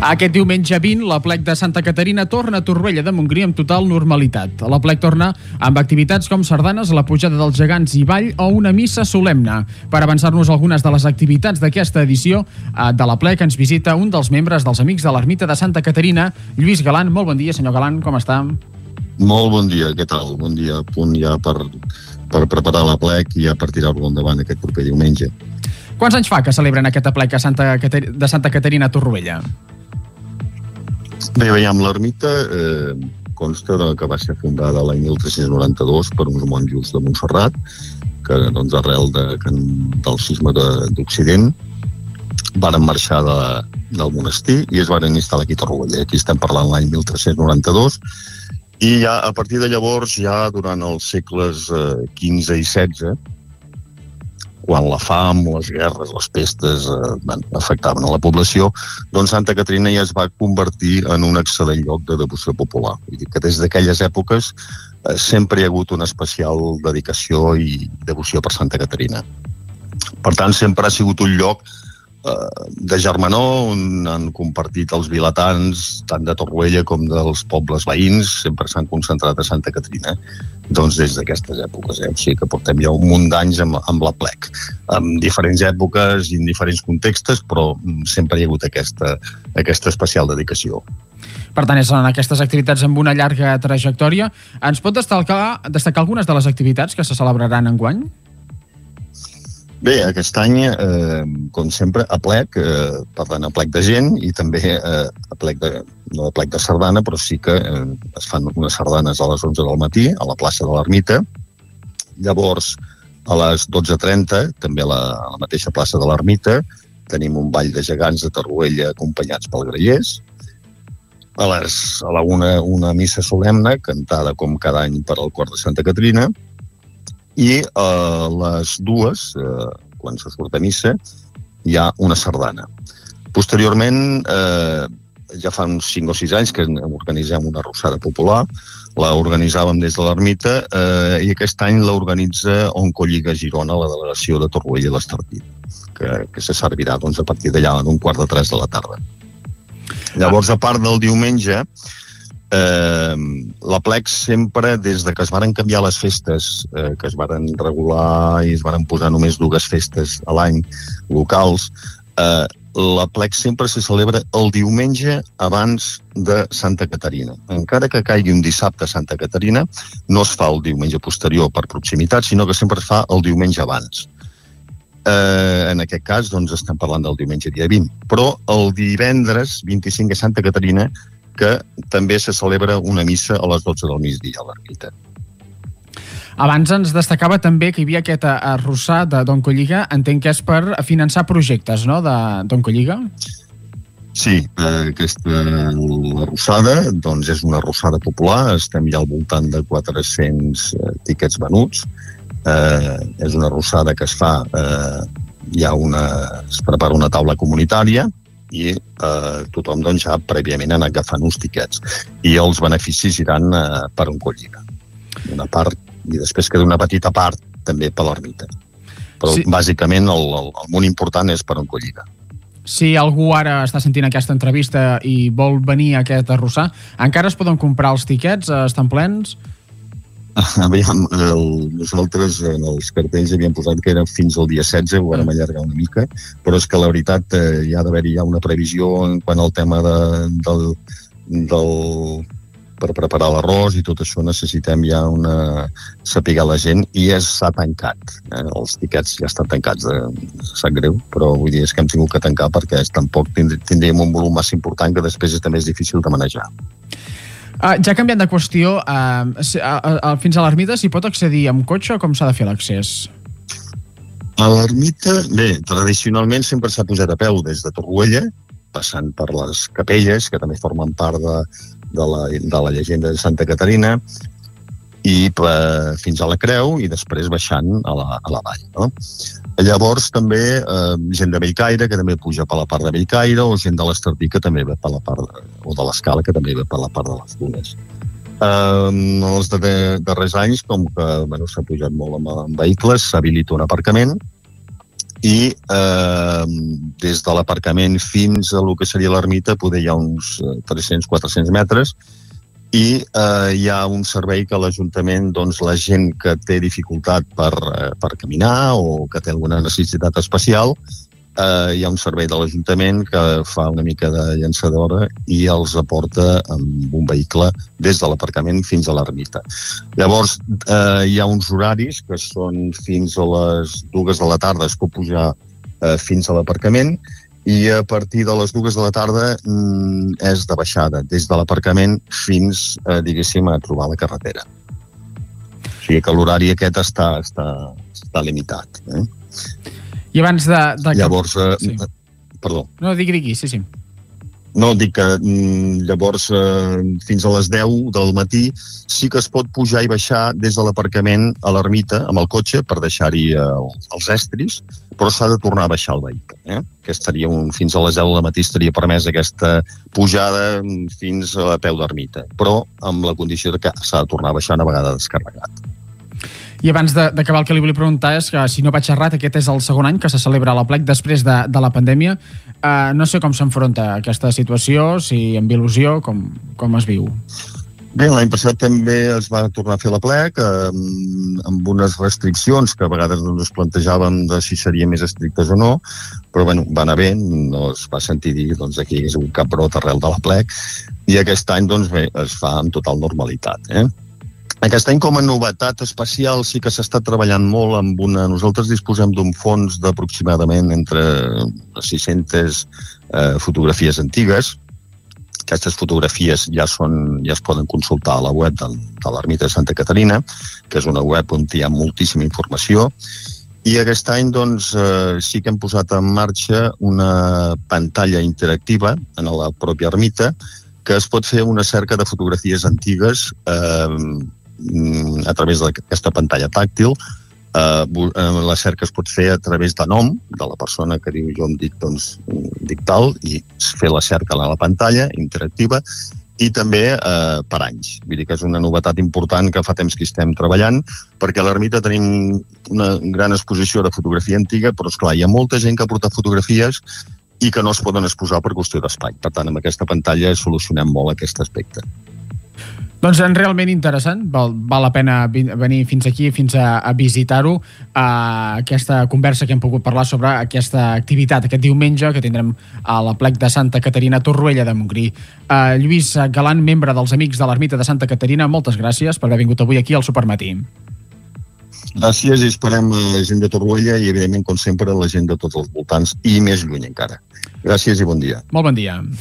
Aquest diumenge 20, l'aplec de Santa Caterina torna a Torroella de Montgrí amb total normalitat. L'aplec torna amb activitats com sardanes, la pujada dels gegants i ball o una missa solemne. Per avançar-nos algunes de les activitats d'aquesta edició de l'aplec ens visita un dels membres dels Amics de l'Ermita de Santa Caterina, Lluís Galan. Molt bon dia, senyor Galan, com està? Molt bon dia, què tal? Bon dia, a punt ja per preparar l'aplec i ja per tirar-lo endavant aquest proper diumenge. Quants anys fa que celebren aquest aplec de Santa Caterina a Torroella? Bé, veiem, l'ermita consta que va ser fundada l'any 1392 per uns monjos de Montserrat, que doncs, arrel del cisma d'Occident varen marxar del monestir i es varen instal·lar aquí a Torroella. Aquí estem parlant l'any 1392 i ja a partir de llavors, ja durant els segles XV i XVI, quan la fam, les guerres, les pestes afectaven a la població, doncs Santa Caterina ja es va convertir en un excel·lent lloc de devoció popular. Vull dir que des d'aquelles èpoques sempre hi ha hagut una especial dedicació i devoció per Santa Caterina. Per tant, sempre ha sigut un lloc de germanor on han compartit els vilatans, tant de Torroella com dels pobles veïns, sempre s'han concentrat a Santa Caterina, doncs des d'aquestes èpoques. O sigui que portem ja un munt d'anys amb l'aplec, en diferents èpoques i en diferents contextes, però sempre hi ha hagut aquesta especial dedicació. Per tant, són aquestes activitats amb una llarga trajectòria. Ens pot destacar algunes de les activitats que se celebraran enguany? Bé, aquest any, com sempre, aplec, per tant, aplec de gent i també no aplec de sardana, però sí que es fan unes sardanes a les 11 del matí a la plaça de l'Ermita. Llavors, a les 12:30, també a la mateixa plaça de l'Ermita, tenim un ball de gegants de Torroella acompanyats pel grallers. A la una missa solemne, cantada com cada any per al cor de Santa Caterina. I a les 2, quan se surt a missa, hi ha una sardana. Posteriorment, ja fa uns 5 o 6 anys que organitzem una arrossada popular, la organitzàvem des de l'Ermita i aquest any l'organitza Oncolliga Girona, la delegació de Torroella i l'Estartit, que se servirà doncs, a partir d'allà en 2:45 de la tarda. Llavors, a part del diumenge, l'aplec sempre, des de que es varen canviar les festes, que es varen regular i es varen posar només 2 festes a l'any locals, l'aplec sempre se celebra el diumenge abans de Santa Caterina. Encara que caigui un dissabte a Santa Caterina, no es fa el diumenge posterior per proximitat, sinó que sempre es fa el diumenge abans. En aquest cas, doncs, estem parlant del diumenge dia 20. Però el divendres 25 a Santa Caterina, que també se celebra una missa a les 12 del migdia a l'Ermita. Abans ens destacava també que hi havia aquest arrossar d'Oncolliga, entenc que és per finançar projectes, no?, d'Oncolliga? Sí, aquesta arrossada doncs és una arrossada popular, estem ja al voltant de 400 tiquets venuts. És una arrossada que es fa, es prepara una taula comunitària, i tothom doncs, ja prèviament ha anat agafant uns tiquets i els beneficis iran per Oncolliga, una part, i després queda una petita part també per l'Ermita, però sí, bàsicament el munt important és per Oncolliga. Si algú ara està sentint aquesta entrevista i vol venir a aquest arrossar, encara es poden comprar els tiquets? Estan plens? Aviam, nosaltres en els cartells havíem posat que era fins al dia 16, ho vam allargar una mica, però és que la veritat hi ha d'haver-hi una previsió en quant al tema per preparar l'arròs i tot això necessitem ja saber la gent i s'ha tancat. Els tiquets ja estan tancats, sap greu, però vull dir, és que hem tingut que tancar perquè tampoc tindríem un volum massa important que després també és difícil de manejar. Ja canviant de qüestió, fins a l'Ermita s'hi pot accedir amb cotxe o com s'ha de fer l'accés? A l'Ermita, bé, tradicionalment sempre s'ha pujat a peu des de Torroella, passant per les capelles, que també formen part de la llegenda de Santa Caterina, i fins a la Creu i després baixant a la vall, no? Llavors també gent de Bellcaire que també puja per la part de Bellcaire o gent de l'Estartit que també ve per la part o de l'Escala que també ve per la part de les Dunes. En els darrers anys, com que s'ha pujat molt amb vehicles, s'habilita un aparcament i des de l'aparcament fins a el que seria l'ermita poder hi ha uns 300-400 metres, i hi ha un servei que l'Ajuntament, doncs la gent que té dificultat per caminar o que té alguna necessitat especial, hi ha un servei de l'Ajuntament que fa una mica de llançadora i els aporta amb un vehicle des de l'aparcament fins a l'ermita. Llavors, hi ha uns horaris que són fins a les 2 de la tarda, es pot pujar fins a l'aparcament, i a partir de les 2 de la tarda és de baixada, des de l'aparcament fins, diguéssim, a trobar la carretera. O sigui que l'horari aquest està limitat. I abans de... Llavors, sí. Perdó. No, digui, sí. No, dic que llavors fins a les 10 del matí sí que es pot pujar i baixar des de l'aparcament a l'ermita amb el cotxe per deixar-hi els estris, però s'ha de tornar a baixar el vehicle. Que estaria fins a les 10 del matí estaria permès aquesta pujada fins a peu d'ermita, però amb la condició que s'ha de tornar a baixar una vegada descarregat. I abans d'acabar, el que li volia preguntar és que, si no vaig errat, aquest és el segon any que se celebra l'Aplec després de la pandèmia. No sé com s'enfronta aquesta situació, si amb il·lusió, com es viu. Bé, l'any passat també es va tornar a fer l'Aplec amb unes restriccions que a vegades es plantejàvem de si serien més estrictes o no, però bueno, va anar bé, no es va sentir dir que hi hagués un cap brot arrel de l'Aplec, i aquest any doncs, bé, es fa amb total normalitat. Aquest any, com a novetat especial, sí que s'ha estat treballant molt amb Nosaltres disposem d'un fons d'aproximadament entre 600 fotografies antigues. Aquestes fotografies ja es poden consultar a la web de l'Ermita de Santa Caterina, que és una web on hi ha moltíssima informació. I aquest any, doncs, sí que hem posat en marxa una pantalla interactiva en la pròpia ermita, que es pot fer una cerca de fotografies antigues a través d'aquesta pantalla tàctil. La cerca es pot fer a través de nom de la persona que diu jo em dic tal, i fer la cerca a la pantalla interactiva, i també per anys. Vull dir que és una novetat important que fa temps que estem treballant, perquè a l'ermita tenim una gran exposició de fotografia antiga, però esclar, hi ha molta gent que ha portat fotografies i que no es poden exposar per qüestió d'espai. Per tant, amb aquesta pantalla solucionem molt aquest aspecte. Doncs realment interessant, val la pena venir fins aquí, fins a visitar-ho, aquesta conversa que hem pogut parlar sobre aquesta activitat, aquest diumenge que tindrem a l'Aplec de Santa Caterina, Torroella de Montgrí. Lluís Galan, membre dels Amics de l'Ermita de Santa Caterina, moltes gràcies per haver vingut avui aquí al Supermatí. Gràcies, i esperem la gent de Torroella i, evidentment, com sempre, la gent de tots els voltants i més lluny encara. Gràcies i bon dia. Molt bon dia.